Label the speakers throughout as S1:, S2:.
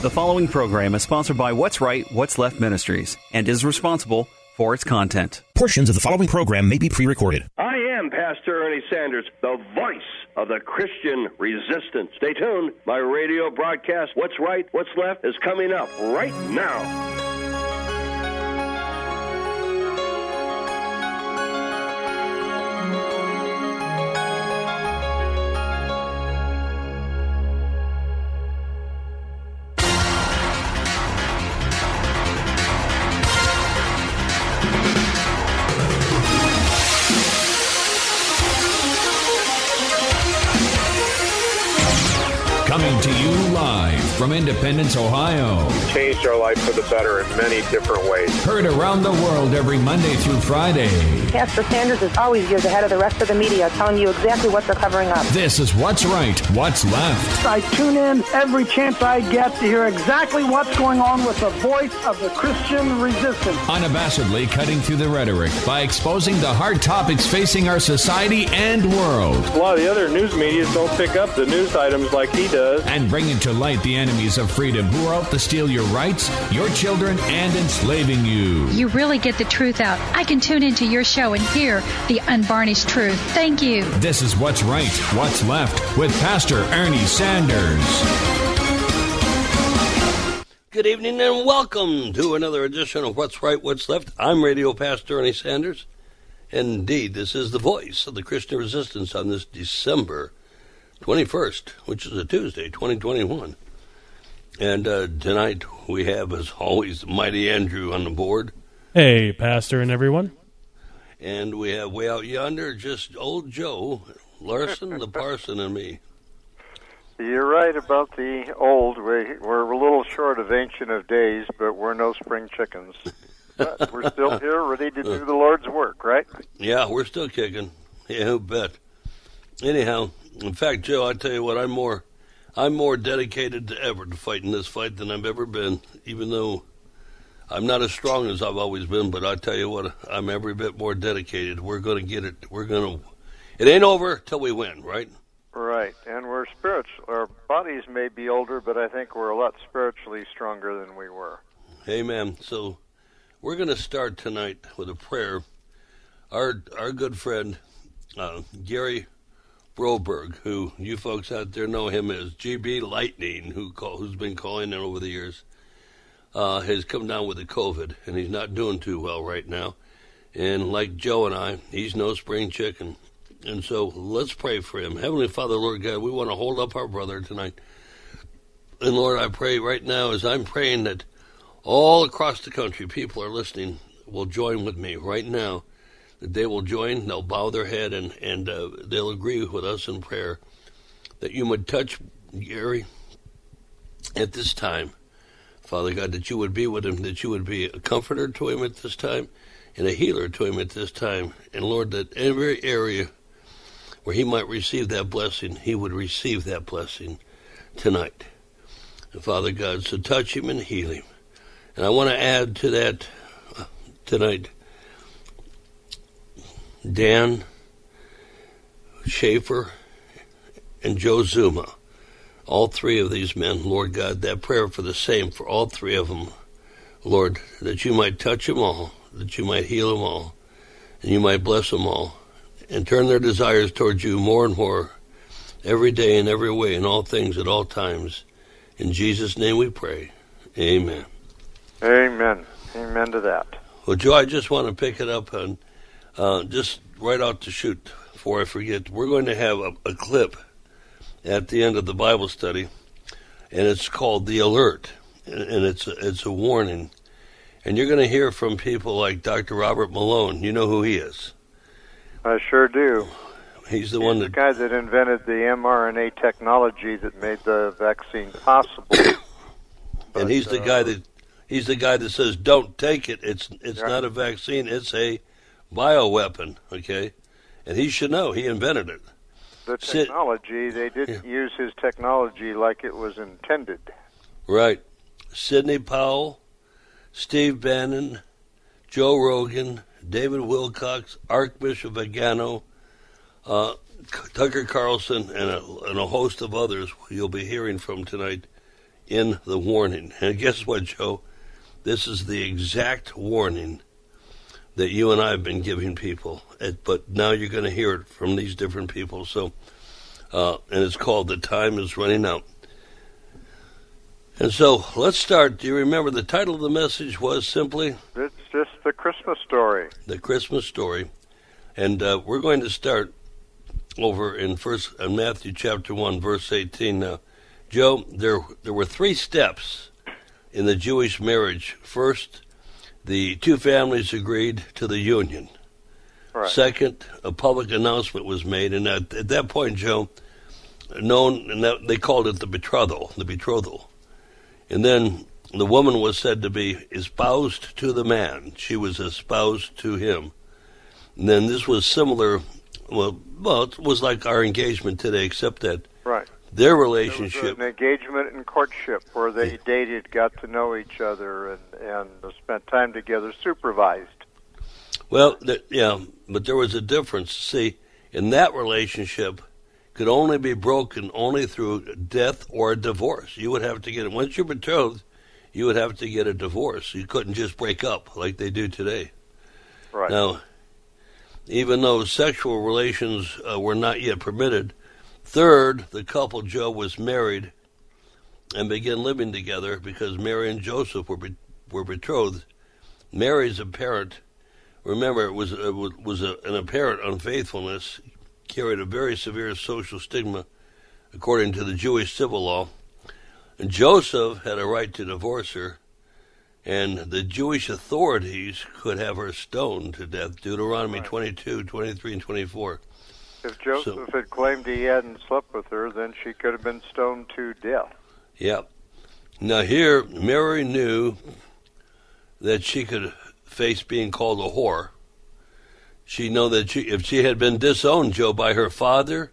S1: The following program is sponsored by What's Right, What's Left Ministries and is responsible for its content.
S2: Portions of the following program may be pre-recorded.
S3: I am Pastor Ernie Sanders, the voice of the Christian resistance. Stay tuned. My radio broadcast, What's Right, What's Left, is coming up right now.
S4: Coming to you live from Independence, Ohio.
S5: Changed our life for the better in many different ways.
S4: Heard around the world every Monday through Friday.
S6: Pastor Sanders is always years ahead of the rest of the media, telling you exactly what they're covering up.
S4: This is What's Right, What's Left.
S7: I tune in every chance I get to hear exactly what's going on with the voice of the Christian resistance.
S4: Unabashedly cutting through the rhetoric by exposing the hard topics facing our society and world.
S5: A lot of the other news media don't pick up the news items like he does.
S4: And bringing to light the enemies of freedom who are out to steal your rights, your children, and enslaving you.
S8: You really get the truth out. I can tune into your show and hear the unvarnished truth. Thank you.
S4: This is What's Right, What's Left with Pastor Ernie Sanders.
S9: Good evening and welcome to another edition of What's Right, What's Left. I'm Radio Pastor Ernie Sanders. Indeed, this is the voice of the Christian resistance on this December 21st, which is a Tuesday, 2021. And tonight we have, as always, Mighty Andrew on the board.
S10: Hey, Pastor and everyone.
S9: And we have way out yonder just old Joe Larson, the parson, and me.
S11: You're right about the old. We're a little short of Ancient of Days, but we're no spring chickens. But we're still here, ready to do the Lord's work, right?
S9: Yeah, we're still kicking. Yeah, who bet. Anyhow, in fact, Joe, I tell you what, I'm more dedicated to ever to fighting this fight than I've ever been, even though I'm not as strong as I've always been, but I tell you what, I'm every bit more dedicated. We're going to get it. It ain't over till we win, right?
S11: Right, and we're spiritual. Our bodies may be older, but I think we're a lot spiritually stronger than we were.
S9: Amen. So we're going to start tonight with a prayer. Our good friend, Gary Broberg, who you folks out there know him as GB Lightning, who's been calling in over the years, has come down with the COVID, and he's not doing too well right now. And like Joe and I, he's no spring chicken. And so let's pray for him. Heavenly Father, Lord God, we want to hold up our brother tonight. And Lord, I pray right now as I'm praying that all across the country, people are listening, will join with me right now. That they will join, they'll bow their head, and they'll agree with us in prayer that you would touch Gary at this time. Father God, that you would be with him, that you would be a comforter to him at this time and a healer to him at this time. And Lord, that every area where he might receive that blessing, he would receive that blessing tonight. And Father God, so touch him and heal him. And I want to add to that tonight Dan Schaefer and Joe Zuma, all three of these men, Lord God, that prayer for the same for all three of them, Lord, that you might touch them all, that you might heal them all, and you might bless them all, and turn their desires towards you more and more, every day in every way, in all things at all times. In Jesus' name we pray. Amen.
S11: Amen. Amen to that.
S9: Well, Joe, I just want to pick it up on just right out to shoot before I forget. We're going to have a clip at the end of the Bible study, and it's called The Alert, and it's a warning. And you're going to hear from people like Dr. Robert Malone. You know who he is?
S11: I sure do.
S9: He's the
S11: guy that invented the mRNA technology that made the vaccine possible.
S9: And he's the guy that says, don't take it. It's not a vaccine. It's a bioweapon, okay? And he should know. He invented it.
S11: The technology, they didn't use his technology like it was intended.
S9: Right. Sidney Powell, Steve Bannon, Joe Rogan, David Wilcox, Archbishop Vigano, Tucker Carlson, and a host of others you'll be hearing from tonight. in the warning. And guess what, Joe? This is the exact warning that you and I have been giving people. But now you're going to hear it from these different people. So, and it's called The Time is Running Out. And so let's start. Do you remember the title of the message was simply?
S11: It's just the Christmas story. The
S9: Christmas story. And we're going to start over in Matthew chapter 1, verse 18. Now, Joe, there were 3 steps in the Jewish marriage. First, the two families agreed to the union.
S11: Right.
S9: Second, a public announcement was made, and at that point, Joe, they called it the betrothal. And then the woman was said to be espoused to the man. She was espoused to him. And then this was similar, well, it was like our engagement today, except that
S11: right.
S9: Their relationship.
S11: There was an engagement and courtship where they dated, got to know each other, and spent time together, supervised.
S9: Well, but there was a difference. See, in that relationship, could only be broken only through death or a divorce. You would have to get it. Once you're betrothed, you would have to get a divorce. You couldn't just break up like they do today.
S11: Right.
S9: Now, even though sexual relations were not yet permitted, third, the couple, Joe, was married and began living together because Mary and Joseph were betrothed. Mary's apparent, remember, it was an apparent unfaithfulness, carried a very severe social stigma according to the Jewish civil law. And Joseph had a right to divorce her, and the Jewish authorities could have her stoned to death. Deuteronomy 22, 23, and 24.
S11: If Joseph had claimed he hadn't slept with her, then she could have been stoned to death.
S9: Yeah. Now here, Mary knew that she could face being called a whore. She knew that if she had been disowned, Joe, by her father,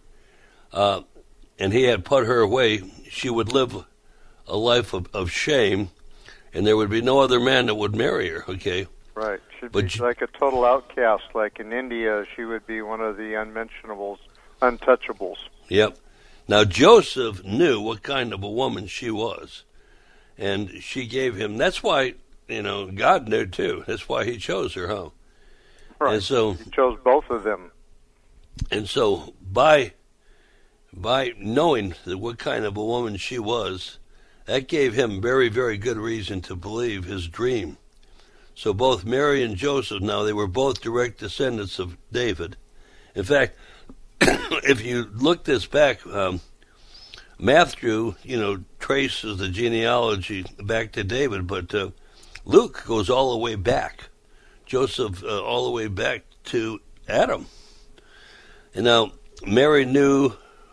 S9: and he had put her away, she would live a life of shame, and there would be no other man that would marry her, okay?
S11: Right. She'd be like a total outcast. Like in India, she would be one of the unmentionables, untouchables.
S9: Yep. Now, Joseph knew what kind of a woman she was, and she gave him, that's why, God knew too. That's why he chose her, huh?
S11: Right.
S9: And so
S11: he chose both of them.
S9: And so by knowing what kind of a woman she was, that gave him very, very good reason to believe his dream. So both Mary and Joseph, now they were both direct descendants of David. In fact, if you look this back, Matthew, traces the genealogy back to David, but Luke goes all the way back. Joseph all the way back to Adam. And now Mary knew,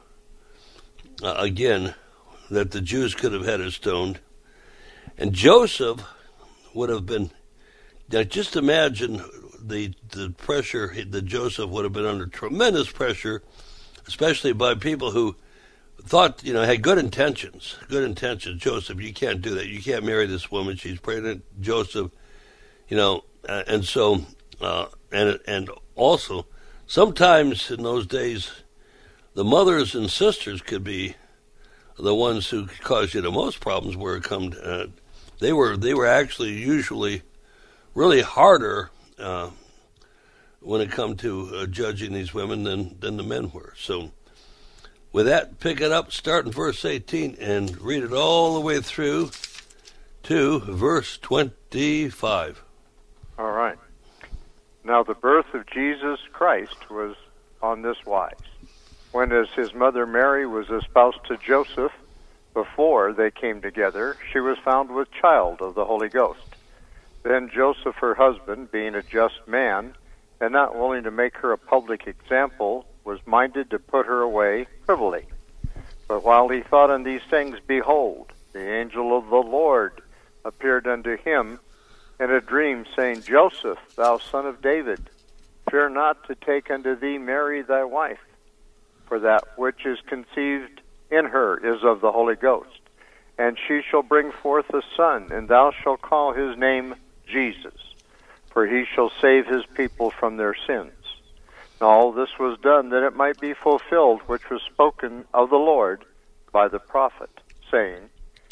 S9: again, that the Jews could have had her stoned. And Joseph would have been, now just imagine the pressure that Joseph would have been under, tremendous pressure, especially by people who thought, had good intentions. Good intentions. Joseph, you can't do that. You can't marry this woman. She's pregnant. Joseph, and so, and also, sometimes in those days, the mothers and sisters could be the ones who could cause you the most problems. Where it come, they were actually usually really harder when it come to judging these women than the men were. So, with that, pick it up, start in verse 18, and read it all the way through to verse 25.
S11: All right. Now the birth of Jesus Christ was on this wise. When as his mother Mary was espoused to Joseph, before they came together, she was found with child of the Holy Ghost. Then Joseph, her husband, being a just man, and not willing to make her a public example, was minded to put her away privily. But while he thought on these things, behold, the angel of the Lord appeared unto him in a dream, saying, Joseph, thou son of David, fear not to take unto thee Mary thy wife, for that which is conceived in her is of the Holy Ghost. And she shall bring forth a son, and thou shalt call his name Jesus, for he shall save his people from their sins. And all this was done that it might be fulfilled which was spoken of the Lord by the prophet, saying,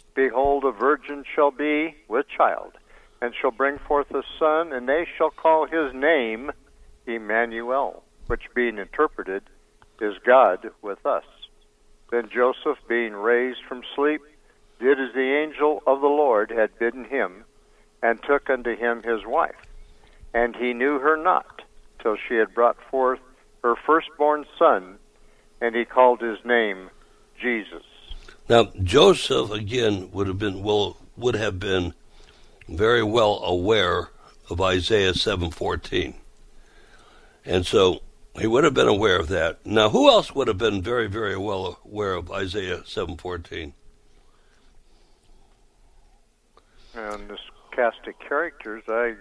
S11: Behold, a virgin shall be with child, and shall bring forth a son, and they shall call his name Emmanuel, which being interpreted is God with us. Then Joseph, being raised from sleep, did as the angel of the Lord had bidden him, and took unto him his wife. And he knew her not, till she had brought forth her firstborn son, and he called his name Jesus.
S9: Now, Joseph, again, would have been very well aware of Isaiah 7:14. And so he would have been aware of that. Now, who else would have been very, very well aware of Isaiah 7:14?
S11: And this cast of characters, I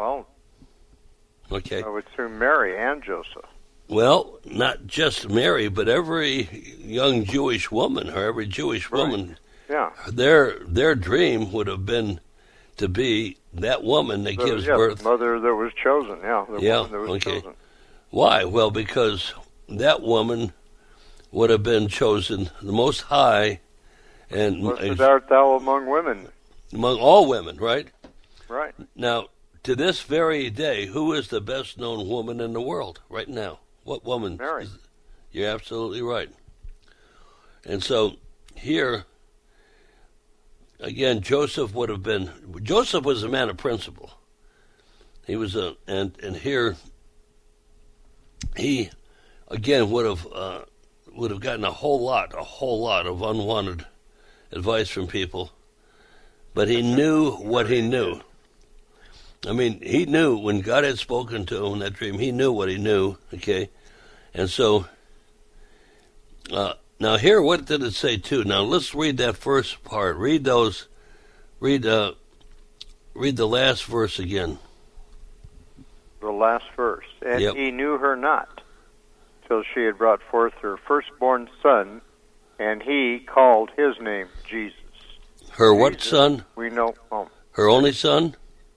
S11: would assume Mary and Joseph.
S9: Well, not just Mary, but every young Jewish woman, or every Jewish woman,
S11: yeah.
S9: Their dream would have been to be that woman that gives birth.
S11: The mother that was chosen, woman that was chosen.
S9: Why? Well, because that woman would have been chosen the most high, and
S11: blessed art thou among women.
S9: Among all women, right?
S11: Right.
S9: Now, to this very day, who is the best-known woman in the world right now? What woman?
S11: Mary.
S9: You're absolutely right. And so here, again, Joseph was a man of principle. He was and here he again would have gotten a whole lot of unwanted advice from people, but he knew what he knew. I mean, he knew when God had spoken to him in that dream. He knew what he knew. Okay, and so now here, what did it say too? Now let's read that first part. Read the last verse again.
S11: The last verse. And
S9: yep.
S11: He knew her not, till she had brought forth her firstborn son, and he called his name Jesus.
S9: Her what son?
S11: We know.
S9: Her only son?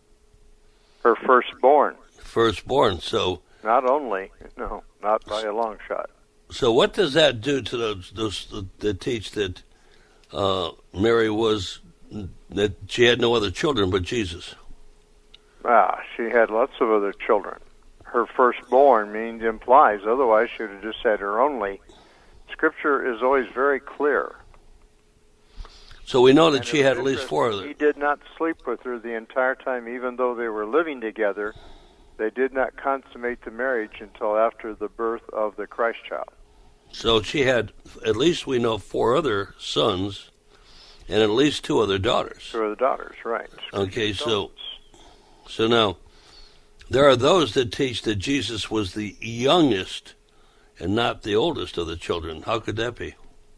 S11: Her firstborn.
S9: Firstborn, so...
S11: Not only, no, not by a long shot.
S9: So what does that do to those that teach that Mary that she had no other children but Jesus?
S11: She had lots of other children. Her firstborn implies, otherwise she would have just said her only. Scripture is always very clear.
S9: So we know that she had at least 4 of them.
S11: He did not sleep with her the entire time, even though they were living together. They did not consummate the marriage until after the birth of the Christ child.
S9: So she had, at least we know, 4 other sons and at least 2 other daughters.
S11: 2 other daughters, right.
S9: Okay, so now there are those that teach that Jesus was the youngest and not the oldest of the children. How could that be?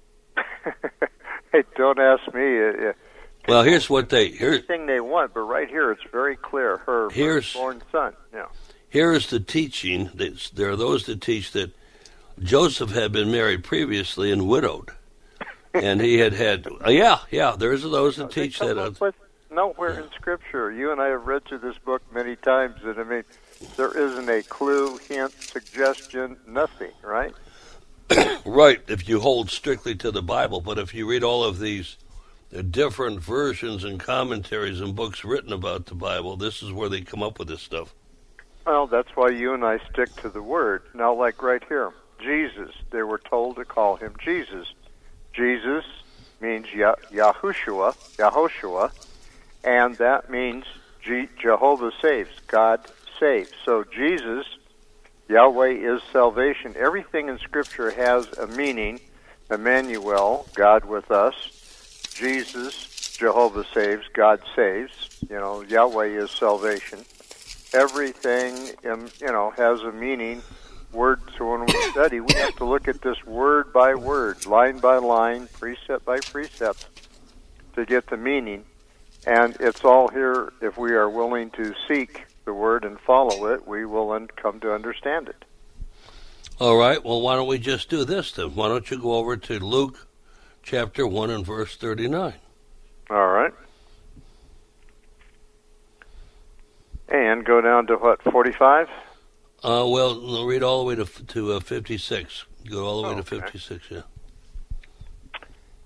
S11: Hey, don't ask me.
S9: Well, here's what
S11: anything they want, but right here it's very clear. Her firstborn son. Yeah.
S9: Here is the teaching. There are those that teach that Joseph had been married previously and widowed, and he had. There's those that teach that.
S11: Nowhere in Scripture. You and I have read through this book many times, and there isn't a clue, hint, suggestion, nothing. Right.
S9: Right, if you hold strictly to the Bible, but if you read all of these different versions and commentaries and books written about the Bible, this is where they come up with this stuff.
S11: Well, that's why you and I stick to the Word. Now, like right here, Jesus, they were told to call him Jesus. Jesus means Yahushua, and that means Jehovah saves, God saves. So Jesus, Yahweh is salvation. Everything in Scripture has a meaning. Emmanuel, God with us. Jesus, Jehovah saves, God saves. Yahweh is salvation. Everything, has a meaning. Word. So when we study, we have to look at this word by word, line by line, precept by precept, to get the meaning. And it's all here. If we are willing to seek the word and follow it, we will then come to understand it.
S9: All right. Well, why don't we just do this then? Why don't you go over to Luke chapter 1 and verse 39?
S11: All right. And go down to what, 45?
S9: Well, read all the way to 56. Go all the way to 56, yeah.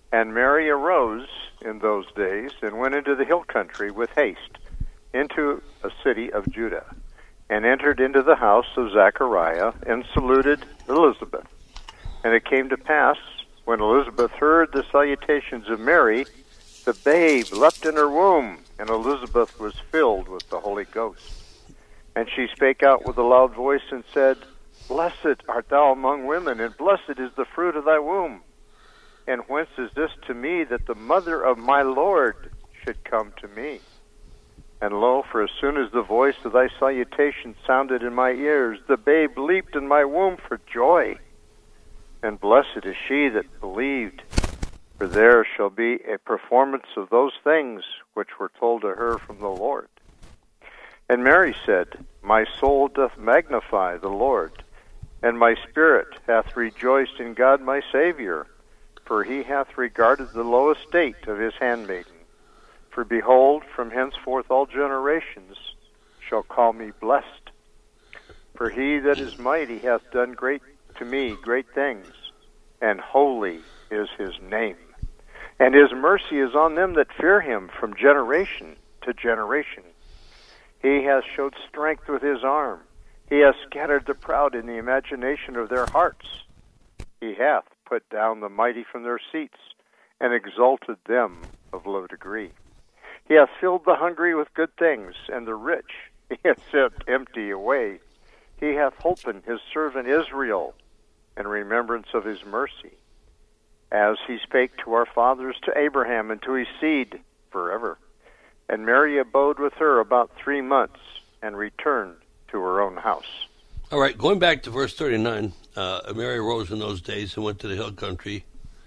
S11: And Mary arose in those days and went into the hill country with haste, into a city of Judah, and entered into the house of Zechariah, and saluted Elizabeth. And it came to pass, when Elizabeth heard the salutations of Mary, the babe leapt in her womb, and Elizabeth was filled with the Holy Ghost. And she spake out with a loud voice and said, Blessed art thou among women, and blessed is the fruit of thy womb. And whence is this to me, that the mother of my Lord should come to me? And lo, for as soon as the voice of thy salutation sounded in my ears, the babe leaped in my womb for joy. And blessed is she that believed, for there shall be a performance of those things which were told to her from the Lord. And Mary said, My soul doth magnify the Lord, and my spirit hath rejoiced in God my Savior, for he hath regarded the low estate of his handmaiden. For behold, from henceforth all generations shall call me blessed. For he that is mighty hath done to me great things, and holy is his name. And his mercy is on them that fear him from generation to generation. He hath showed strength with his arm. He hath scattered the proud in the imagination of their hearts. He hath put down the mighty from their seats, and exalted them of low degree. He hath filled the hungry with good things, and the rich he hath sent empty away. He hath holpen his servant Israel, in remembrance of his mercy, as he spake to our fathers, to Abraham, and to his seed forever. And Mary abode with her about 3 months, and returned to her own house.
S9: All right, going back to verse 39, Mary arose in those days and went to the hill country.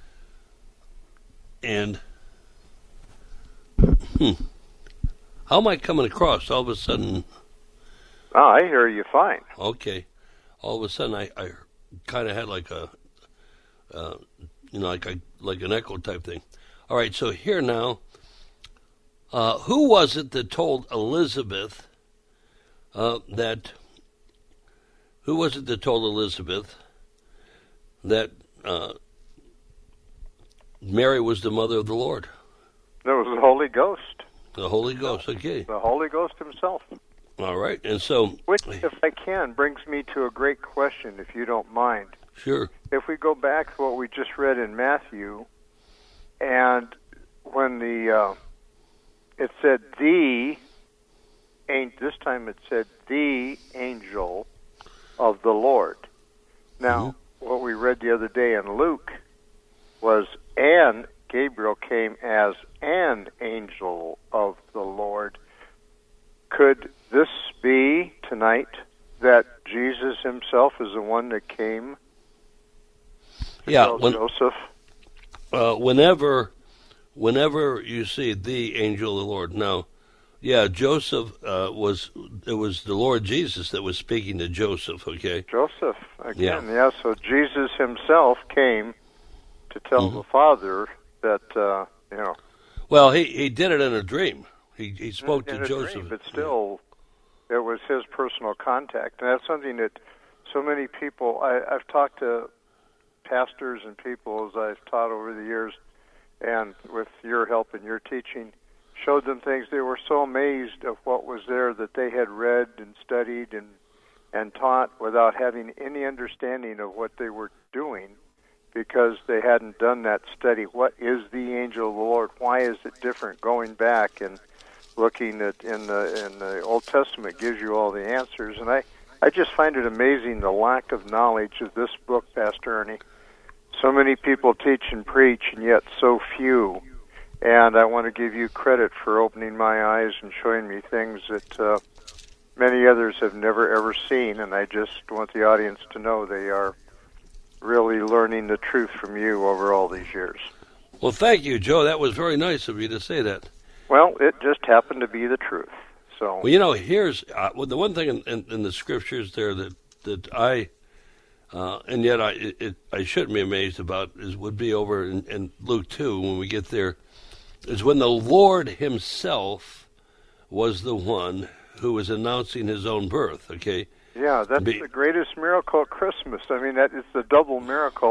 S9: And, how am I coming across? All of a sudden...
S11: I hear you fine.
S9: Okay. All of a sudden, I kind of had like like an echo type thing. All right, so here now, who was it that told Elizabeth that Mary was the mother of the Lord?
S11: There was the Holy Ghost.
S9: The Holy Ghost, okay.
S11: The Holy Ghost himself.
S9: All right, and so...
S11: Which, if I can, brings me to a great question, if you don't mind.
S9: Sure.
S11: If we go back to what we just read in Matthew, and when it said this time it said the angel of the Lord. Now, what we read the other day in Luke was, and Gabriel came as an angel of the Lord. Could this be tonight that Jesus himself is the one that came to tell Joseph?
S9: Whenever you see the angel of the Lord, now, yeah, Joseph was the Lord Jesus that was speaking to Joseph. Okay,
S11: Joseph again, yeah. So Jesus himself came to tell the Father that
S9: Well, he did it in a dream. He spoke to Joseph,
S11: dream, but still, it was his personal contact, and that's something that so many people. I've talked to pastors and people as I've taught over the years, and with your help and your teaching, showed them things. They were so amazed of what was there that they had read and studied and taught without having any understanding of what they were doing, because they hadn't done that study. What is the angel of the Lord? Why is it different? Going back and looking at in the Old Testament gives you all the answers, and I just find it amazing the lack of knowledge of this book, Pastor Ernie. So many people teach and preach, and yet so few. And I want to give you credit for opening my eyes and showing me things that many others have never, ever seen. And I just want the audience to know they are really learning the truth from you over all these years.
S9: Well, thank you, Joe. That was very nice of you to say that.
S11: Well, it just happened to be the truth. So,
S9: well, here's the one thing in the scriptures there that I... and yet I shouldn't be amazed about would be over in Luke 2 when we get there, is when the Lord himself was the one who was announcing his own birth, okay?
S11: Yeah, that's the greatest miracle at Christmas. I mean, that is the double miracle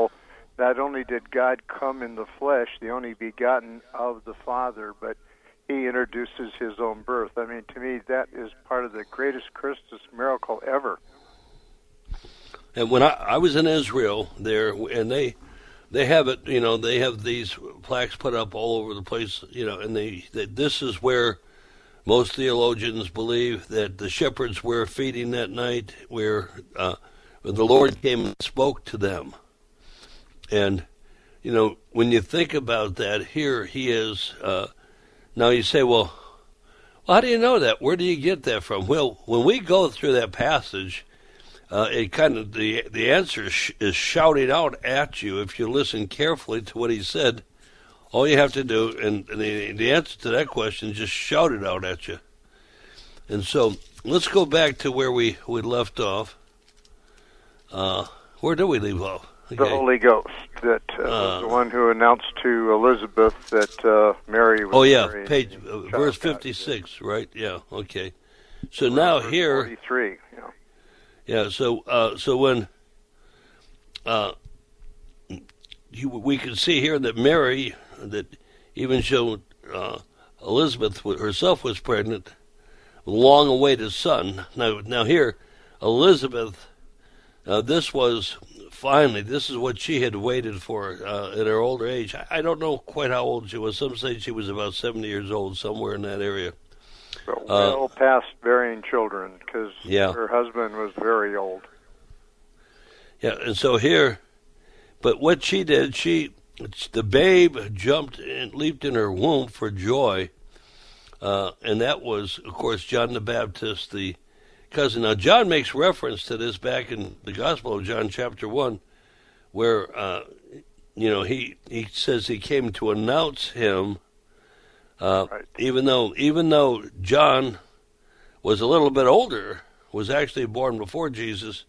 S11: not only did God come in the flesh, the only begotten of the Father, but he introduces his own birth. I mean, to me, that is part of the greatest Christmas miracle ever.
S9: And when I was in Israel there, and they have it, they have these plaques put up all over the place, and this is where most theologians believe that the shepherds were feeding that night, where the Lord came and spoke to them. And, when you think about that, here he is. Now you say, well, how do you know that? Where do you get that from? Well, when we go through that passage, it kind of the answer is shouted out at you if you listen carefully to what he said. All you have to do, and the answer to that question is just shout it out at you. And so let's go back to where we left off. Where did we leave off? Okay.
S11: The Holy Ghost, that was the one who announced to Elizabeth that Mary was.
S9: Oh yeah,
S11: married
S9: verse 56, right? Yeah, okay. So now here,
S11: 43.
S9: Yeah. So when we can see here that Mary, that even showed Elizabeth herself was pregnant, long-awaited son. Now here, Elizabeth, this is what she had waited for at her older age. I don't know quite how old she was. Some say she was about 70 years old, somewhere in that area.
S11: But well past bearing children, because her husband was very old.
S9: Yeah, and so here, but what she did, the babe jumped and leaped in her womb for joy, and that was, of course, John the Baptist, the cousin. Now, John makes reference to this back in the Gospel of John, chapter 1, where, he says he came to announce him, right. Even though John was a little bit older, was actually born before Jesus,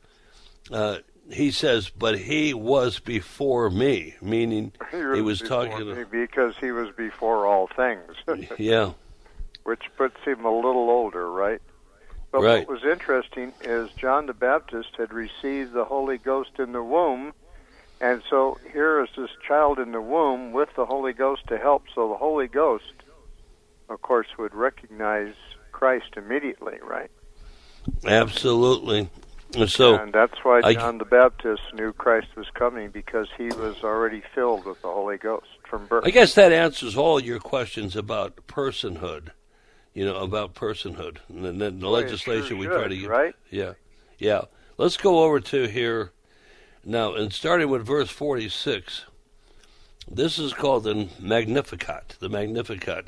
S9: he says, but he was before me, meaning he was talking to...
S11: Because he was before all things.
S9: Yeah.
S11: Which puts him a little older, right? But
S9: right.
S11: What was interesting is John the Baptist had received the Holy Ghost in the womb, and so here is this child in the womb with the Holy Ghost to help. So the Holy Ghost, of course, would recognize Christ immediately, right?
S9: Absolutely. And
S11: that's why John the Baptist knew Christ was coming, because he was already filled with the Holy Ghost from birth.
S9: I guess that answers all your questions about personhood. About personhood, and then the legislation we try to get.
S11: Right?
S9: Yeah. Let's go over to here now, and starting with verse 46. This is called the Magnificat. The Magnificat,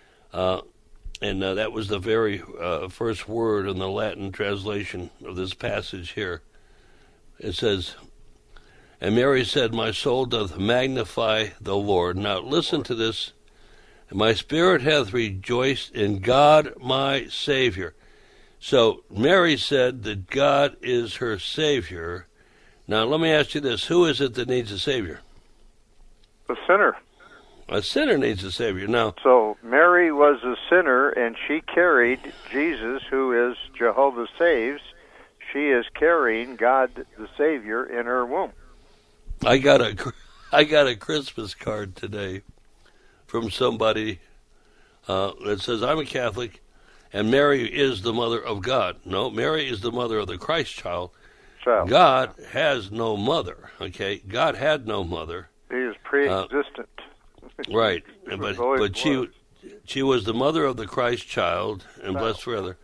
S9: and that was the very first word in the Latin translation of this passage here. It says, "And Mary said, My soul doth magnify the Lord." Now listen to this. "My spirit hath rejoiced in God my Savior." So Mary said that God is her Savior. Now let me ask you this. Who is it that needs a Savior?
S11: The sinner.
S9: A sinner needs a Savior. Now,
S11: so Mary was a sinner, and she carried Jesus, who is Jehovah Saves. She is carrying God the Savior in her womb.
S9: I got a Christmas card today from somebody that says, I'm a Catholic, and Mary is the mother of God. No, Mary is the mother of the Christ child. God has no mother, okay? God had no mother.
S11: He is pre-existent.
S9: Right, but she was the mother of the Christ child, and blessed forever.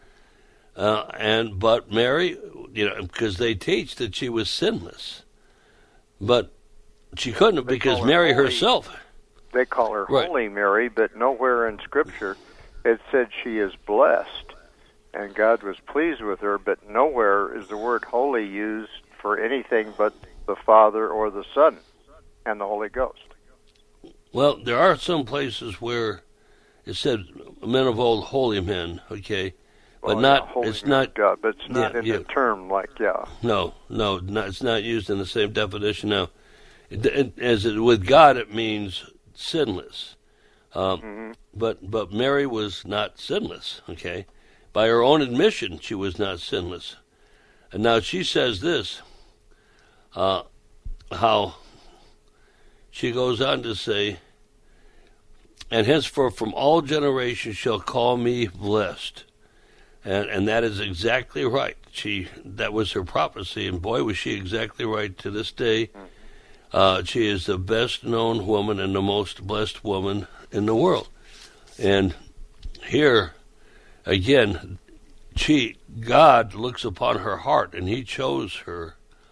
S9: But Mary, because they teach that she was sinless, but she couldn't have, because Mary herself...
S11: They call her Holy Mary, but nowhere in Scripture it said she is blessed, and God was pleased with her, but nowhere is the word holy used for anything but the Father or the Son and the Holy Ghost.
S9: Well, there are some places where it said men of old, holy men, okay? But it's not
S11: God, but it's not in the term
S9: No, it's not used in the same definition now. With God, it means sinless. But Mary was not sinless, okay? By her own admission, she was not sinless. And now she says this, how she goes on to say, and henceforth from all generations shall call me blessed. And that is exactly right. That was her prophecy, and boy, was she exactly right to this day. She is the best known woman and the most blessed woman in the world. And here, again, God looks upon her heart, and he chose her.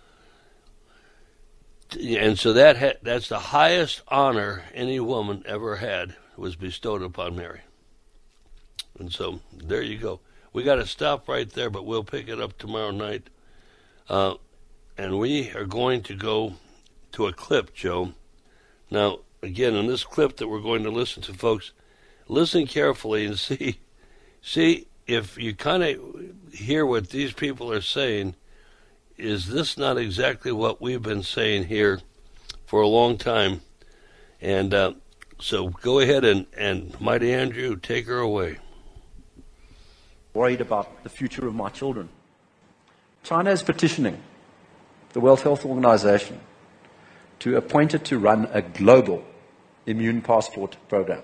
S9: And so that's the highest honor any woman ever had, was bestowed upon Mary. And so there you go. We got to stop right there, but we'll pick it up tomorrow night. And we are going to go to a clip, Joe. Now, again, in this clip that we're going to listen to, folks, listen carefully and see if you kind of hear what these people are saying. Is this not exactly what we've been saying here for a long time? And so go ahead and Mighty Andrew, take her away.
S12: Worried about the future of my children. China is petitioning the World Health Organization to appoint it to run a global immune passport program.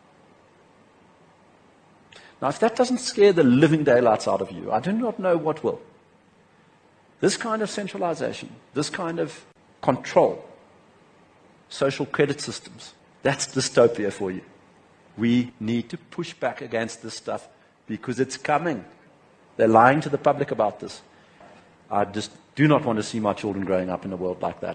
S12: Now, if that doesn't scare the living daylights out of you, I do not know what will. This kind of centralization, this kind of control, social credit systems, that's dystopia for you. We need to push back against this stuff because it's coming. They're lying to the public about this. I just do not want to see my children growing up in a world like that.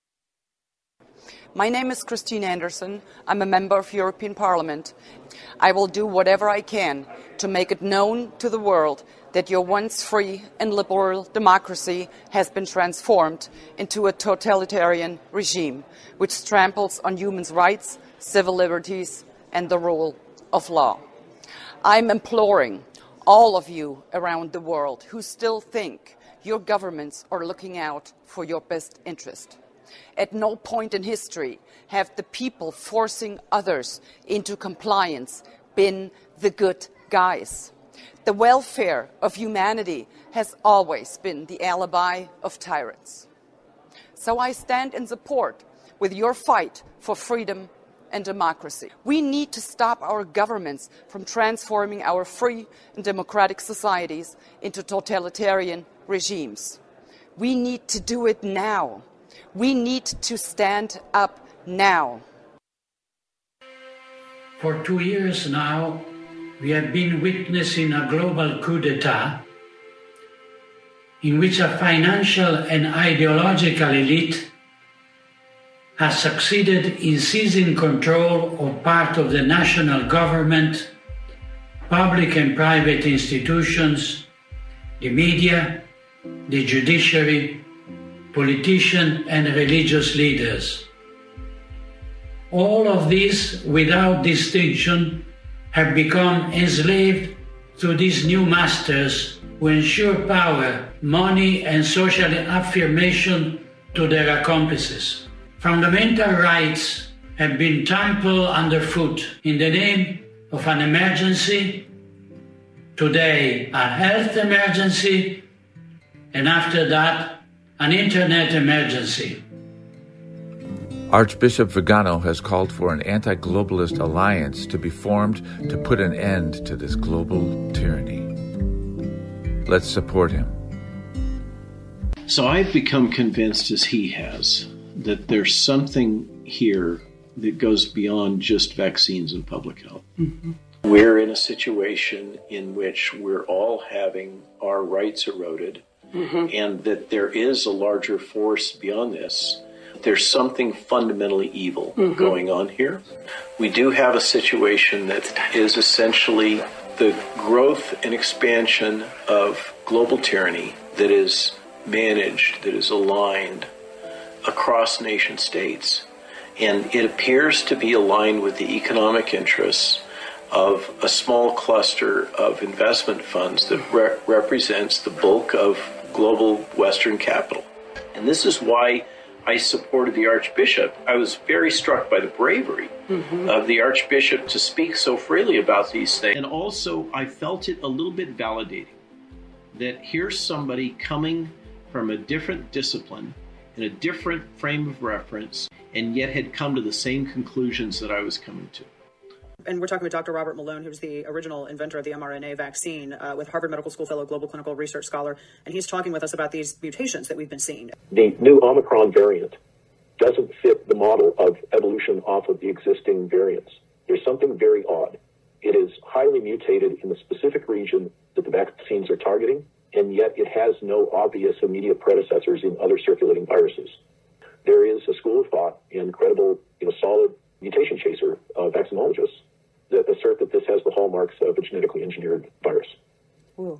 S13: My name is Christine Anderson. I'm a member of European Parliament. I will do whatever I can to make it known to the world that your once free and liberal democracy has been transformed into a totalitarian regime which tramples on human rights, civil liberties, and the rule of law. I'm imploring all of you around the world who still think your governments are looking out for your best interest. At no point in history have the people forcing others into compliance been the good guys. The welfare of humanity has always been the alibi of tyrants. So I stand in support with your fight for freedom and democracy. We need to stop our governments from transforming our free and democratic societies into totalitarian regimes. We need to do it now. We need to stand up now.
S14: For 2 years now, we have been witnessing a global coup d'etat in which a financial and ideological elite has succeeded in seizing control of part of the national government, public and private institutions, the media, the judiciary, politicians and religious leaders. All of these, without distinction, have become enslaved to these new masters who ensure power, money and social affirmation to their accomplices. Fundamental rights have been trampled underfoot in the name of an emergency, today a health emergency, and after that, an internet emergency.
S15: Archbishop Vigano has called for an anti-globalist alliance to be formed to put an end to this global tyranny. Let's support him.
S16: So I've become convinced, as he has, that there's something here that goes beyond just vaccines and public health. Mm-hmm. We're in a situation in which we're all having our rights eroded, and that there is a larger force beyond this. There's something fundamentally evil going on here. We do have a situation that is essentially the growth and expansion of global tyranny that is managed, that is aligned across nation states. And it appears to be aligned with the economic interests of a small cluster of investment funds that represents the bulk of global Western capital. And this is why I supported the Archbishop. I was very struck by the bravery of the Archbishop to speak so freely about these things. And also, I felt it a little bit validating that here's somebody coming from a different discipline in a different frame of reference, and yet had come to the same conclusions that I was coming to.
S17: And we're talking with Dr. Robert Malone, who's the original inventor of the mRNA vaccine, with Harvard Medical School fellow, global clinical research scholar, and he's talking with us about these mutations that we've been seeing.
S18: The new Omicron variant doesn't fit the model of evolution off of the existing variants. There's something very odd. It is highly mutated in the specific region that the vaccines are targeting, and yet it has no obvious immediate predecessors in other circulating viruses. There is a school of thought and credible, solid mutation chaser vaccinologists that assert that this has the hallmarks of a genetically engineered virus.
S17: Ooh.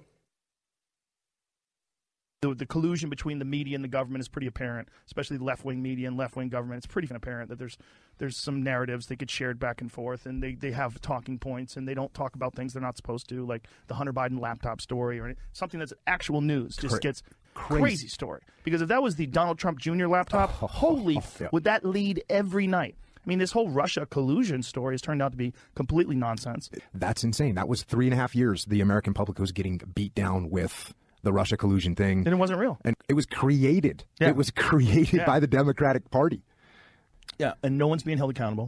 S19: The collusion between the media and the government is pretty apparent, especially left-wing media and left-wing government. It's pretty apparent that there's some narratives that get shared back and forth, and they have talking points, and they don't talk about things they're not supposed to, like the Hunter Biden laptop story or something that's actual news. Just gets crazy story. Because if that was the Donald Trump Jr. laptop, would that lead every night? I mean, this whole Russia collusion story has turned out to be completely nonsense.
S20: That's insane. That was 3.5 years the American public was getting beat down with the Russia collusion thing.
S19: And it wasn't real.
S20: And it was created. Yeah. It was created by the Democratic Party.
S19: Yeah, and no one's being held accountable.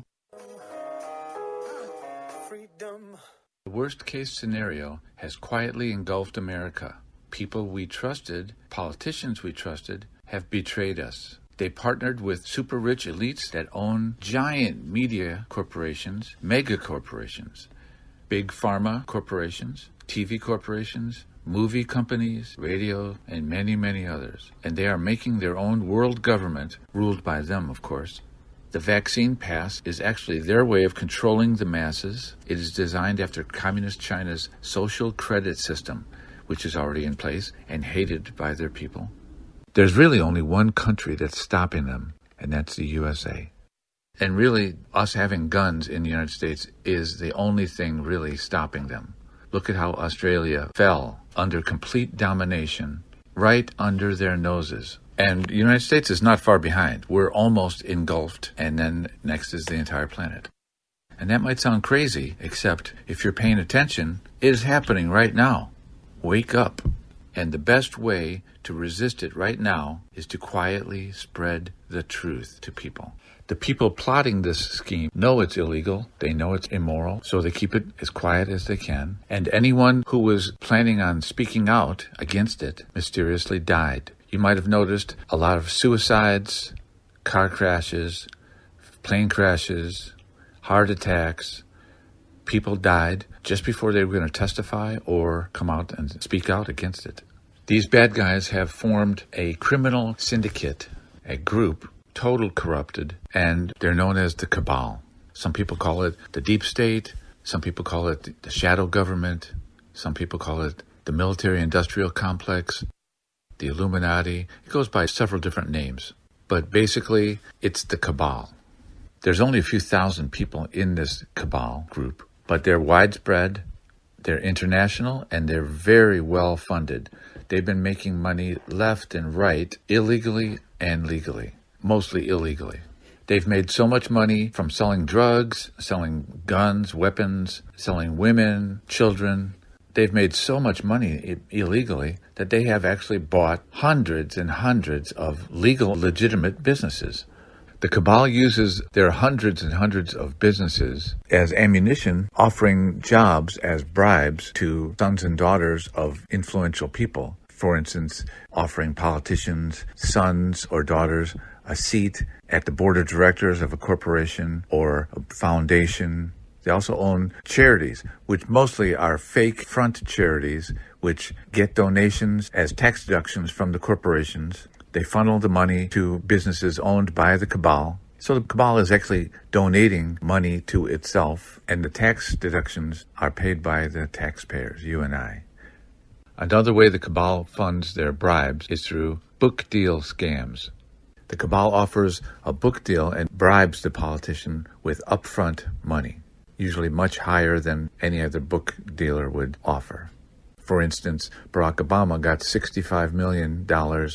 S15: The worst case scenario has quietly engulfed America. People we trusted, politicians we trusted, have betrayed us. They partnered with super rich elites that own giant media corporations, mega corporations, big pharma corporations, TV corporations, movie companies, radio, and many, many others. And they are making their own world government, ruled by them, of course. The vaccine pass is actually their way of controlling the masses. It is designed after Communist China's social credit system, which is already in place and hated by their people. There's really only one country that's stopping them, and that's the USA. And really, us having guns in the United States is the only thing really stopping them. Look at how Australia fell under complete domination right under their noses. And the United States is not far behind. We're almost engulfed, and then next is the entire planet. And that might sound crazy, except if you're paying attention, it is happening right now. Wake up. And the best way to resist it right now is to quietly spread the truth to people. The people plotting this scheme know it's illegal, they know it's immoral, so they keep it as quiet as they can. And anyone who was planning on speaking out against it mysteriously died. You might have noticed a lot of suicides, car crashes, plane crashes, heart attacks. People died just before they were going to testify or come out and speak out against it. These bad guys have formed a criminal syndicate, a group, total corrupted, and they're known as the cabal. Some people call it the deep state. Some people call it the shadow government. Some people call it the military-industrial complex, the Illuminati. It goes by several different names. But basically, it's the cabal. There's only a few thousand people in this cabal group, but they're widespread, they're international, and they're very well funded. They've been making money left and right, illegally and legally, mostly illegally. They've made so much money from selling drugs, selling guns, weapons, selling women, children. They've made so much money illegally that they have actually bought hundreds and hundreds of legal, legitimate businesses. The cabal uses their hundreds and hundreds of businesses as ammunition, offering jobs as bribes to sons and daughters of influential people. For instance, offering politicians, sons or daughters, a seat at the board of directors of a corporation or a foundation. They also own charities, which mostly are fake front charities, which get donations as tax deductions from the corporations. They funnel the money to businesses owned by the cabal. So the cabal is actually donating money to itself, and the tax deductions are paid by the taxpayers, you and I. Another way the cabal funds their bribes is through book deal scams. The cabal offers a book deal and bribes the politician with upfront money, usually much higher than any other book dealer would offer. For instance, Barack Obama got $65 million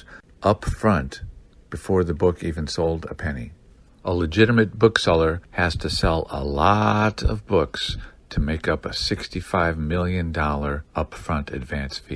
S15: up front before the book even sold a penny. A legitimate bookseller has to sell a lot of books to make up a $65 million upfront advance fee.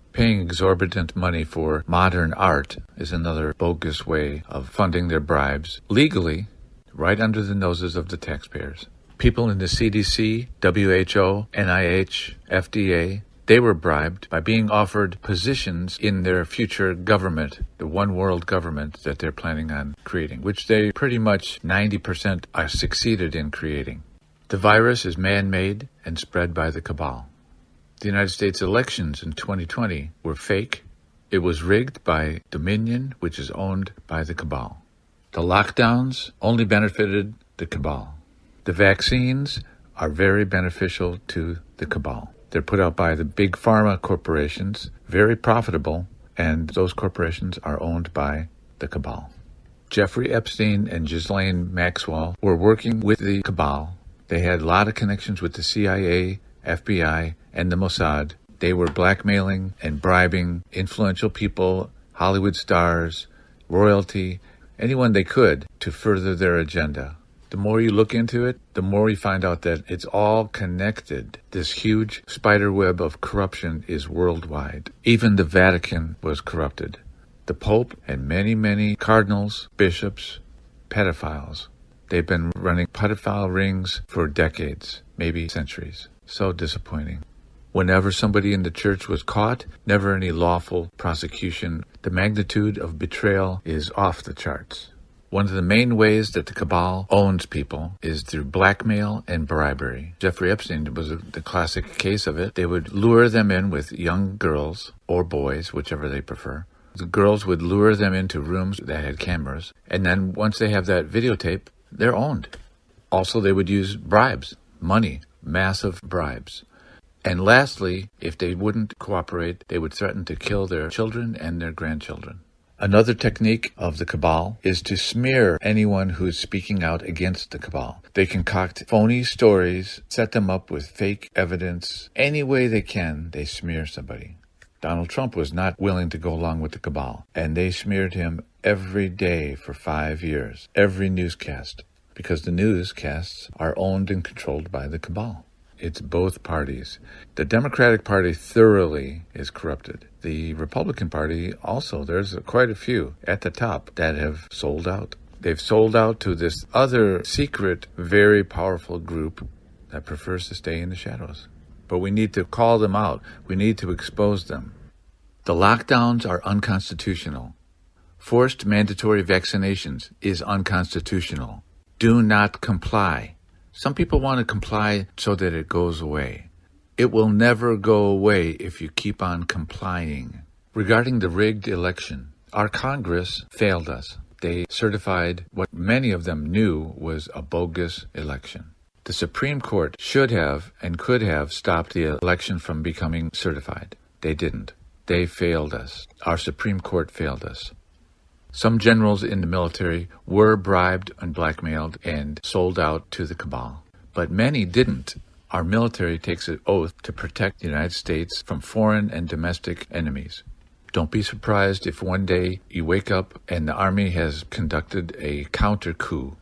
S15: Paying exorbitant money for modern art is another bogus way of funding their bribes, legally, right under the noses of the taxpayers. People in the CDC, WHO, NIH, FDA, they were bribed by being offered positions in their future government, the one world government that they're planning on creating, which they pretty much 90% are succeeded in creating. The virus is man-made and spread by the cabal. The United States elections in 2020 were fake. It was rigged by Dominion, which is owned by the cabal. The lockdowns only benefited the cabal. The vaccines are very beneficial to the cabal. They're put out by the big pharma corporations, very profitable, and those corporations are owned by the cabal. Jeffrey Epstein and Ghislaine Maxwell were working with the cabal. They had a lot of connections with the CIA, FBI, and the Mossad. They were blackmailing and bribing influential people, Hollywood stars, royalty, anyone they could to further their agenda. The more you look into it, the more you find out that it's all connected. This huge spider web of corruption is worldwide. Even the Vatican was corrupted. The Pope and many, many cardinals, bishops, pedophiles. They've been running pedophile rings for decades, maybe centuries. So disappointing. Whenever somebody in the church was caught, never any lawful prosecution. The magnitude of betrayal is off the charts. One of the main ways that the cabal owns people is through blackmail and bribery. Jeffrey Epstein was the classic case of it. They would lure them in with young girls or boys, whichever they prefer. The girls would lure them into rooms that had cameras, and then once they have that videotape, they're owned. Also, they would use bribes, money, massive bribes. And lastly, if they wouldn't cooperate, they would threaten to kill their children and their grandchildren. Another technique of the cabal is to smear anyone who's speaking out against the cabal. They concoct phony stories, set them up with fake evidence. Any way they can, they smear somebody. Donald Trump was not willing to go along with the cabal, and they smeared him every day for 5 years, every newscast, because the newscasts are owned and controlled by the cabal. It's both parties. The Democratic Party thoroughly is corrupted. The Republican Party also, there's quite a few at the top that have sold out. They've sold out to this other secret, very powerful group that prefers to stay in the shadows. But we need to call them out. We need to expose them. The lockdowns are unconstitutional. Forced mandatory vaccinations is unconstitutional. Do not comply. Some people want to comply so that it goes away. It will never go away if you keep on complying. Regarding the rigged election, our Congress failed us. They certified what many of them knew was a bogus election. The Supreme Court should have and could have stopped the election from becoming certified. They didn't. They failed us. Our Supreme Court failed us. Some generals in the military were bribed and blackmailed and sold out to the cabal, but many didn't. Our military takes an oath to protect the United States from foreign and domestic enemies. Don't be surprised if one day you wake up and the army has conducted a counter coup.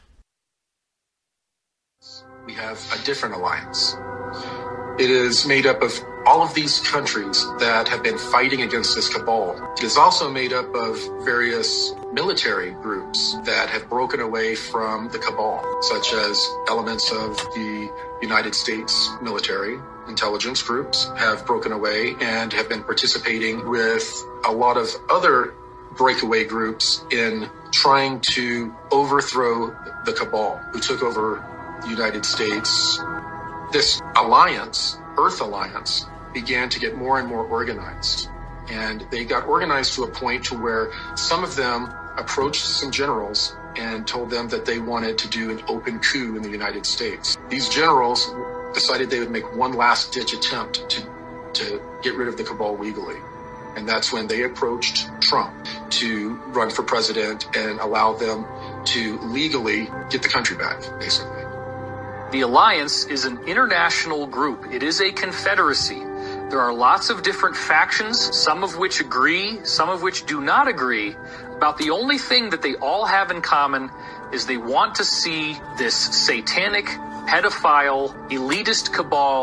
S21: We have a different alliance. It is made up of all of these countries that have been fighting against this cabal. It is also made up of various military groups that have broken away from the cabal, such as elements of the United States military. Intelligence groups have broken away and have been participating with a lot of other breakaway groups in trying to overthrow the cabal who took over the United States. This alliance, Earth Alliance, began to get more and more organized. And they got organized to a point to where some of them approached some generals and told them that they wanted to do an open coup in the United States. These generals decided they would make one last-ditch attempt to get rid of the cabal legally. And that's when they approached Trump to run for president and allow them to legally get the country back, basically.
S22: The Alliance is an international group. It is a confederacy. There are lots of different factions, some of which agree, some of which do not agree. About the only thing that they all have in common is they want to see this satanic, pedophile, elitist cabal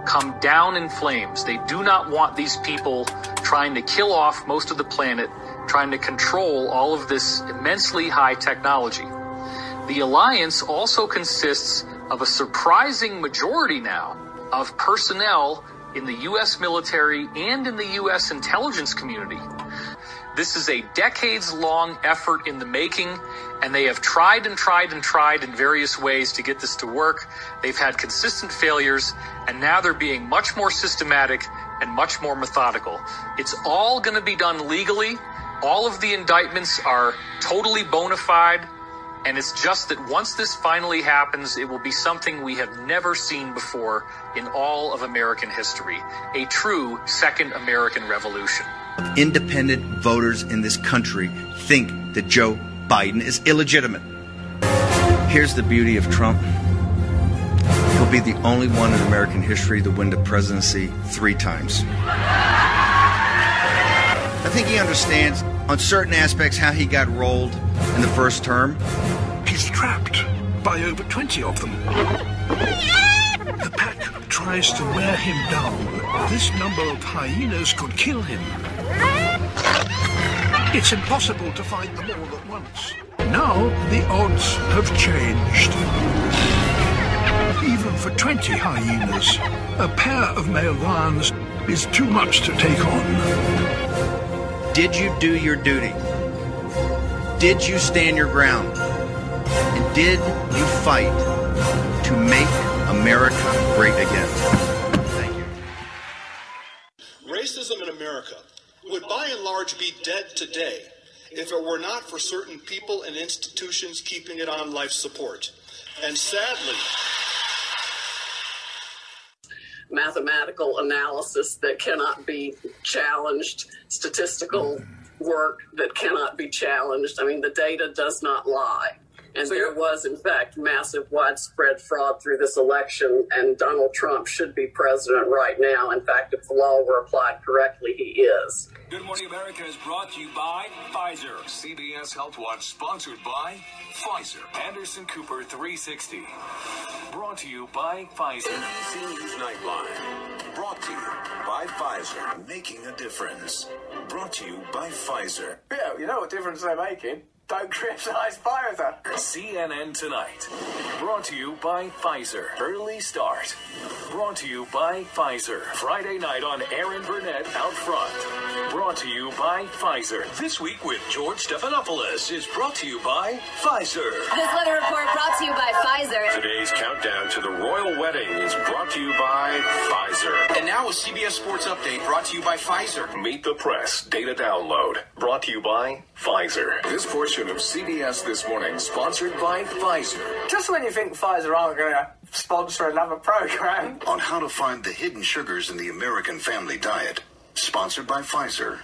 S22: come down in flames. They do not want these people trying to kill off most of the planet, trying to control all of this immensely high technology. The alliance also consists of a surprising majority now of personnel in the U.S. military and in the U.S. intelligence community. This is a decades-long effort in the making, and they have tried and tried and tried in various ways to get this to work. They've had consistent failures, and now they're being much more systematic and much more methodical. It's all going to be done legally. All of the indictments are totally bona fide, and it's just that once this finally happens, it will be something we have never seen before in all of American history, a true second American Revolution.
S1: Independent voters in this country think that Joe Biden is illegitimate. Here's the beauty of Trump. He'll be the only one in American history to win the presidency 3 times. I think he understands on certain aspects how he got rolled in the first term.
S2: He's trapped by over 20 of them. The pack tries to wear him down. This number of hyenas could kill him. It's impossible to fight them all at once. Now the odds have changed. Even for 20 hyenas, a pair of male lions is too much to take on.
S1: Did you do your duty? Did you stand your ground? And did you fight to make America great again? Thank you.
S23: Racism in America would by and large be dead today if it were not for certain people and institutions keeping it on life support. And sadly,
S24: mathematical analysis that cannot be challenged, statistical work that cannot be challenged. I mean, the data does not lie. And there was, in fact, massive widespread fraud through this election, and Donald Trump should be president right now. In fact, if the law were applied correctly, he is.
S25: Good Morning America is brought to you by Pfizer. CBS Health Watch, sponsored by Pfizer. Anderson Cooper 360. Brought to you by Pfizer.
S26: NBC News Nightline. Brought to you by Pfizer. Making a difference. Brought to you by Pfizer.
S27: Yeah, you know what difference they're making. Don't criticize Pfizer.
S25: CNN Tonight. Brought to you by Pfizer. Early Start. Brought to you by Pfizer. Friday night on Aaron Burnett Out Front. Brought to you by Pfizer.
S26: This Week with George Stephanopoulos is brought to you by Pfizer.
S28: This weather report brought to you by Pfizer.
S26: Today's countdown to the royal wedding is brought to you by Pfizer.
S29: And now a CBS Sports Update brought to you by Pfizer.
S25: Meet the Press data download. Brought to you by Pfizer.
S26: This portion of CBS This Morning sponsored by Pfizer.
S27: Just when you think Pfizer aren't going to sponsor another program.
S26: On how to find the hidden sugars in the American family diet. Sponsored by Pfizer.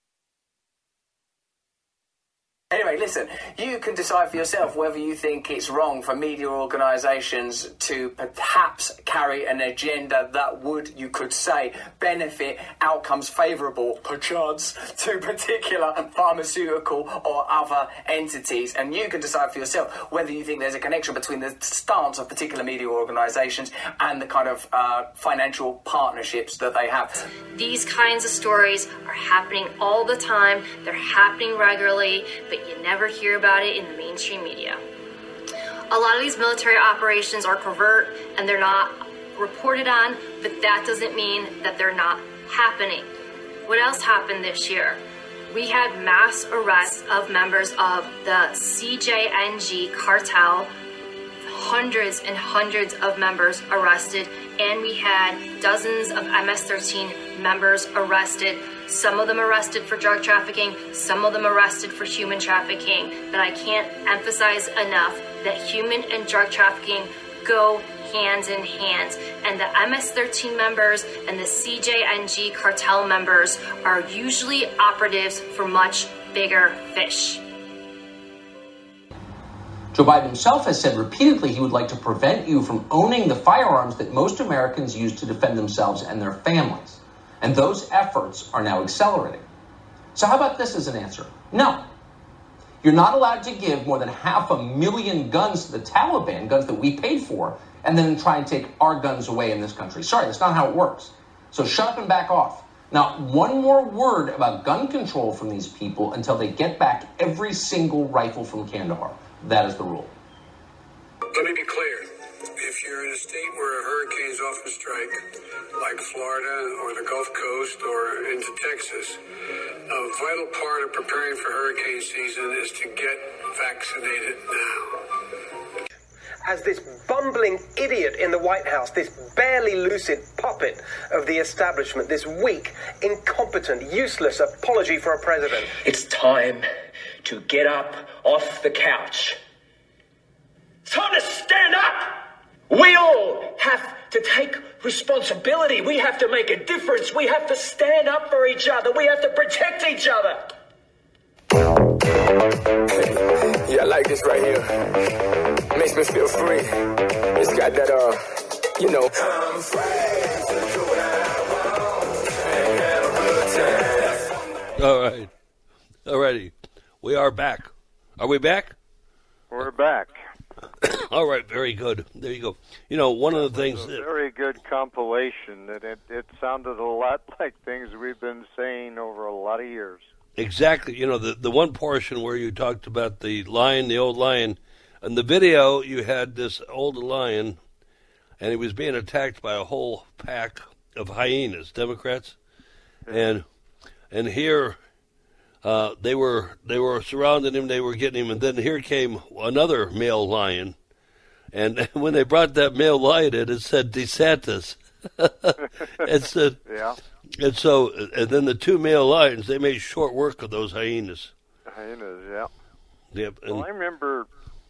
S27: Anyway, listen, you can decide for yourself whether you think it's wrong for media organisations to perhaps carry an agenda that would, you could say, benefit outcomes favourable, perchance, to particular pharmaceutical or other entities. And you can decide for yourself whether you think there's a connection between the stance of particular media organisations and the kind of financial partnerships that they have.
S30: These kinds of stories are happening all the time. They're happening regularly, but you never hear about it in the mainstream media. A lot of these military operations are covert and they're not reported on, but that doesn't mean that they're not happening. What else happened this year? We had mass arrests of members of the CJNG cartel, hundreds and hundreds of members arrested, and we had dozens of MS-13 members arrested. Some of them arrested for drug trafficking, some of them arrested for human trafficking. But I can't emphasize enough that human and drug trafficking go hand in hand. And the MS-13 members and the CJNG cartel members are usually operatives for much bigger fish.
S31: Joe Biden himself has said repeatedly he would like to prevent you from owning the firearms that most Americans use to defend themselves and their families. And those efforts are now accelerating. So how about this as an answer? No. You're not allowed to give more than 500,000 guns to the Taliban, guns that we paid for, and then try and take our guns away in this country. Sorry, that's not how it works. So shut up and back off. Not one more word about gun control from these people until they get back every single rifle from Kandahar. That is the rule.
S3: Let me be clear. If you're in a state where a hurricane's often strike, like Florida or the Gulf Coast or into Texas, a vital part of preparing for hurricane season is to get vaccinated now.
S4: As this bumbling idiot in the White House, this barely lucid puppet of the establishment, this weak, incompetent, useless apology for a president.
S27: It's time to get up off the couch. It's time to stand up! We all have to take responsibility. We have to make a difference. We have to stand up for each other. We have to protect each other.
S5: Yeah, I like this right here. Makes me feel free. It's got that, I'm free to do what I want and have a good time.
S6: All right. Alrighty. We are back. Are we back?
S7: We're back.
S6: All right, very good. There you go. You know, one of the things...
S7: It was a very good compilation, and it sounded a lot like things we've been saying over a lot of years.
S6: Exactly. You know, the one portion where you talked about the lion, the old lion, in the video you had this old lion, and he was being attacked by a whole pack of hyenas, Democrats, and here they were surrounding him, they were getting him, and then here came another male lion, and when they brought that male lion in, it said DeSantis. It said,
S7: yeah.
S6: And so, and then the two male lions, they made short work of those hyenas.
S7: Hyenas, yeah.
S6: Yep.
S7: Well, I remember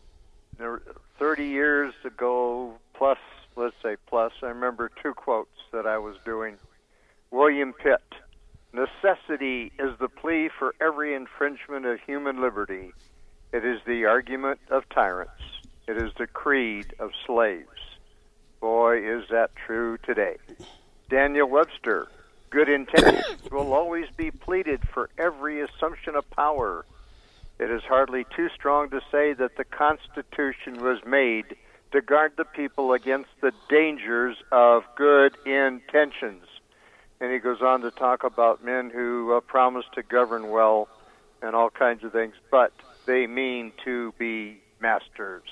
S7: 30 years ago, plus, I remember two quotes that I was doing. William Pitt, necessity is the plea for every infringement of human liberty. It is the argument of tyrants. It is the creed of slaves. Boy, is that true today. Daniel Webster, good intentions will always be pleaded for every assumption of power. It is hardly too strong to say that the Constitution was made to guard the people against the dangers of good intentions. And he goes on to talk about men who promise to govern well and all kinds of things, but they mean to be masters.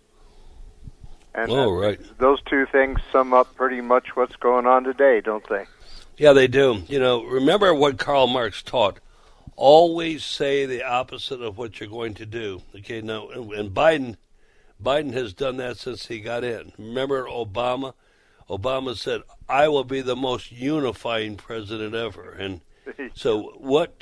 S7: And
S6: right.
S7: Those two things sum up pretty much what's going on today, don't they?
S6: Yeah, they do. You know, remember what Karl Marx taught. Always say the opposite of what you're going to do. Okay, now, and Biden has done that since he got in. Remember Obama? Obama said, I will be the most unifying president ever. And so what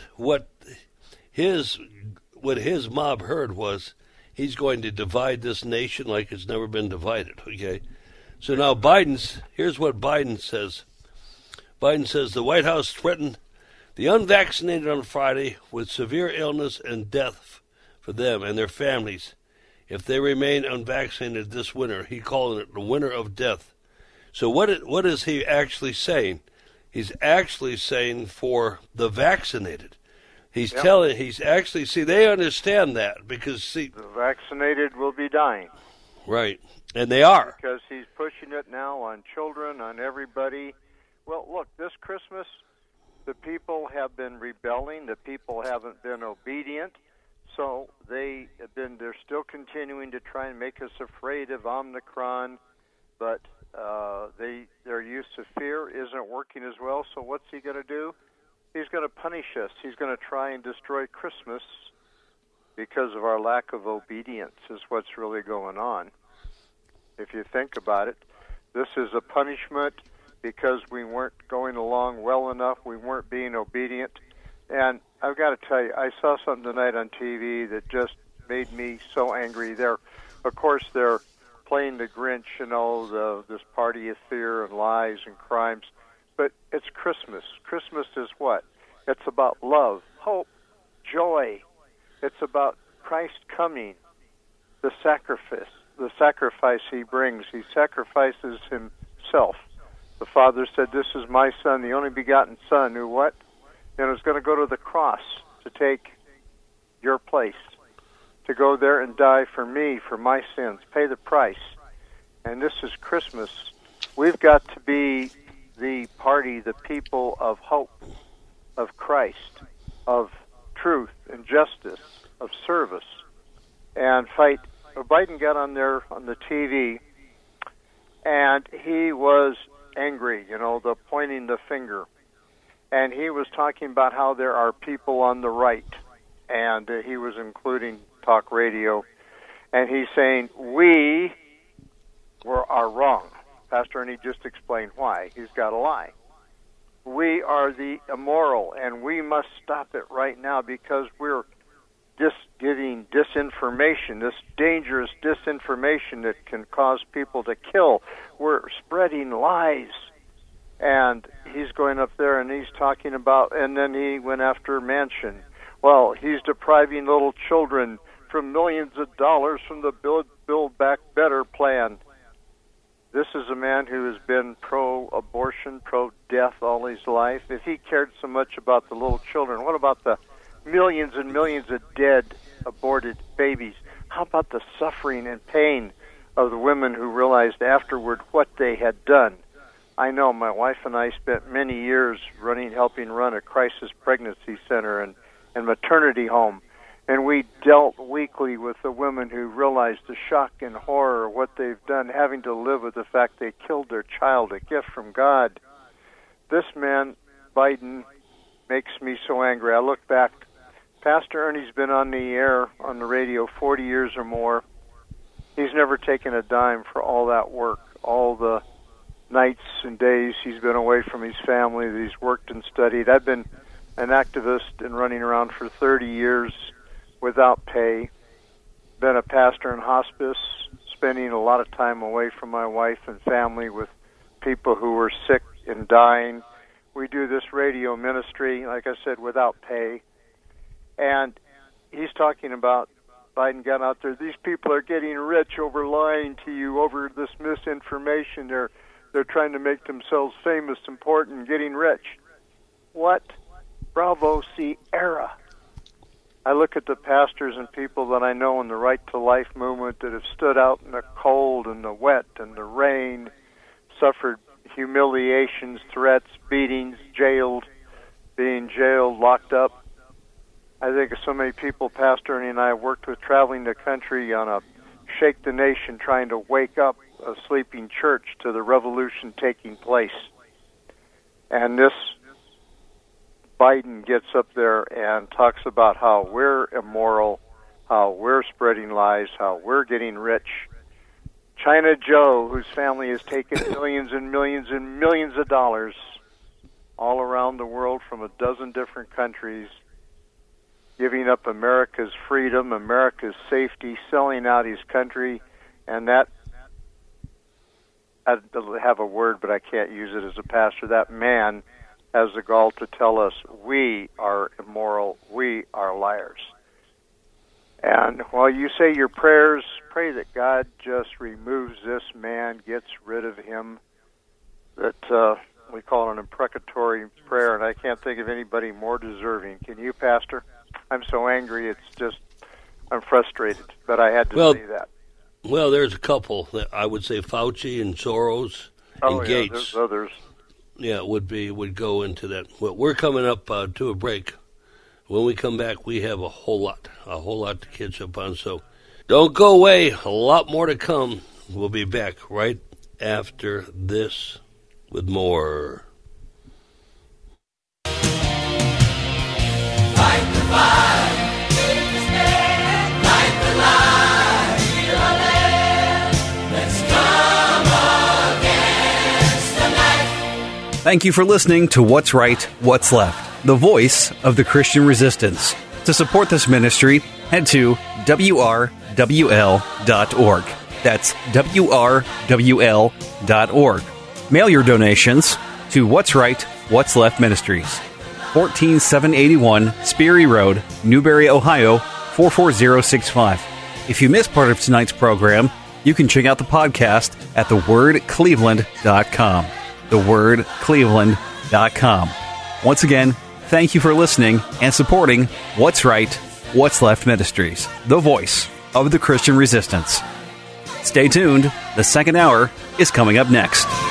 S6: his mob heard was, he's going to divide this nation like it's never been divided, okay? So now here's what Biden says. Biden says the White House threatened the unvaccinated on Friday with severe illness and death for them and their families if they remain unvaccinated this winter. He called it the winter of death. So what is he actually saying? He's actually saying for the vaccinated. He's they understand that because, the
S7: vaccinated will be dying.
S6: Right, and they are.
S7: Because he's pushing it now on children, on everybody. Well, look, this Christmas, the people have been rebelling. The people haven't been obedient. So they're still continuing to try and make us afraid of Omicron, but their use of fear isn't working as well. So what's he going to do? He's going to punish us. He's going to try and destroy Christmas because of our lack of obedience is what's really going on. If you think about it, this is a punishment because we weren't going along well enough. We weren't being obedient. And I've got to tell you, I saw something tonight on TV that just made me so angry. Of course, they're playing the Grinch, this party of fear and lies and crimes. But it's Christmas. Christmas is what? It's about love, hope, joy. It's about Christ coming, the sacrifice he brings. He sacrifices himself. The Father said, this is my Son, the only begotten Son, who what? And is going to go to the cross to take your place, to go there and die for me, for my sins, pay the price. and this is Christmas, we've got to be the party, the people of hope, of Christ, of truth and justice, of service, and fight. Biden got on there on the TV, and he was angry, the pointing the finger. And he was talking about how there are people on the right, and he was including talk radio, and he's saying, we are wrong. Pastor Ernie just explained why. He's got a lie. We are the immoral, and we must stop it right now because we're just getting disinformation, this dangerous disinformation that can cause people to kill. We're spreading lies. And he's going up there and he's talking about, and then he went after Manchin. Well, he's depriving little children from millions of dollars from the Build Back Better plan. This is a man who has been pro-abortion, pro-death all his life. If he cared so much about the little children, what about the millions and millions of dead, aborted babies? How about the suffering and pain of the women who realized afterward what they had done? I know my wife and I spent many years helping run a crisis pregnancy center and maternity home, and we dealt weekly with the women who realized the shock and horror of what they've done, having to live with the fact they killed their child, a gift from God. This man, Biden, makes me so angry. I look back. Pastor Ernie's been on the air, on the radio, 40 years or more. He's never taken a dime for all that work, all the nights and days he's been away from his family, that he's worked and studied. I've been an activist and running around for 30 years without pay. Been a pastor in hospice, spending a lot of time away from my wife and family with people who were sick and dying. We do this radio ministry, like I said, without pay. And he's talking about, Biden got out there, these people are getting rich over lying to you, over this misinformation. They're trying to make themselves famous, important, getting rich. What? Bravo, Sierra. I look at the pastors and people that I know in the Right to Life movement that have stood out in the cold and the wet and the rain, suffered humiliations, threats, beatings, being jailed, locked up. I think of so many people Pastor Ernie and I worked with traveling the country on a Shake the Nation, trying to wake up a sleeping church to the revolution taking place. And this Biden gets up there and talks about how we're immoral, how we're spreading lies, how we're getting rich. China Joe, whose family has taken millions and millions and millions of dollars all around the world from a dozen different countries, giving up America's freedom, America's safety, selling out his country, and that, I have a word, but I can't use it as a pastor, that man has the gall to tell us we are immoral, we are liars. And while you say your prayers, pray that God just removes this man, gets rid of him, that we call it an imprecatory prayer, and I can't think of anybody more deserving. Can you, Pastor? I'm so angry, it's just, I'm frustrated, but I had to say that.
S6: Well, there's a couple that I would say Fauci and Soros and Gates.
S7: There's others.
S6: Yeah, would go into that. Well, we're coming up to a break. When we come back, we have a whole lot to catch up on. So don't go away. A lot more to come. We'll be back right after this with more.
S5: Fight the fight. Light the light. Heal our land. Let's come against the night.
S8: Thank you for listening to What's Right, What's Left, the voice of the Christian resistance. To support this ministry, head to WRWL.org. That's WRWL.org. Mail your donations to What's Right, What's Left Ministries, 14781 Sperry Road, Newberry, Ohio, 44065. If you missed part of tonight's program, you can check out the podcast at thewordcleveland.com. thewordcleveland.com. Once again, thank you for listening and supporting What's Right, What's Left Ministries, the voice of the Christian resistance. Stay tuned. The second hour is coming up next.